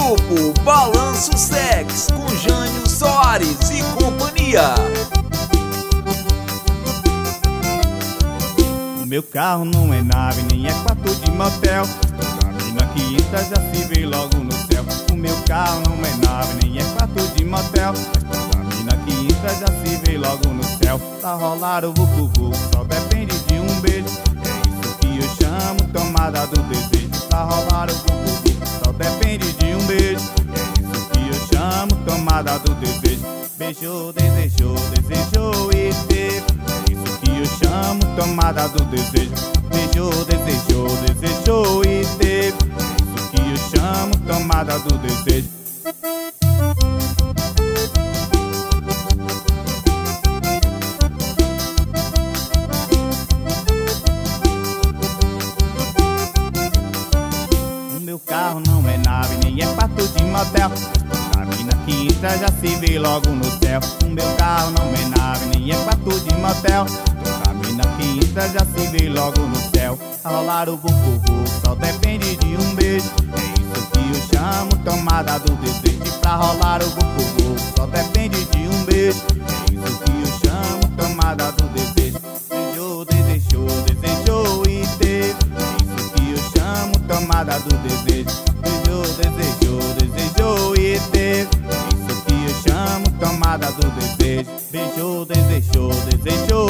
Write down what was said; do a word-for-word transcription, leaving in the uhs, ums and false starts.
Grupo Balanço Sex com Jânio Soares e companhia. O meu carro não é nave, nem é quarto de motel. A mina que entra já se vê logo no céu. O meu carro não é nave, nem é quarto de motel. A mina que entra já se vê logo no céu. Pra rolar o vucu-vucu só depende de um beijo. É isso que eu chamo tomada do desejo. Pra rolar o vucu-vucu só depende de um beijo. É isso que eu chamo tomada do desejo. Beijou, desejou, desejou e teve. É isso que eu chamo tomada do desejo. Beijou, desejou, desejou e teve. É isso que eu chamo tomada do desejo. O meu carro não é nave, nem é quarto de motel. A mina que entra já se vê logo no céu. O meu carro não é nave, nem é quarto de motel. A mina que entra já se vê logo no céu. A rolar o vucu-vucu só depende de um beijo. É isso que eu chamo tomada do desejo. E pra rolar o vucu-vucu só depende de um beijo. É isso que eu chamo tomada do desejo. Beijou, desejou, desejou e teve. É isso que eu chamo tomada do desejo. Beijou, desejou, desejou e teve. É isso que eu chamo tomada do desejo. Beijou, desejou, desejou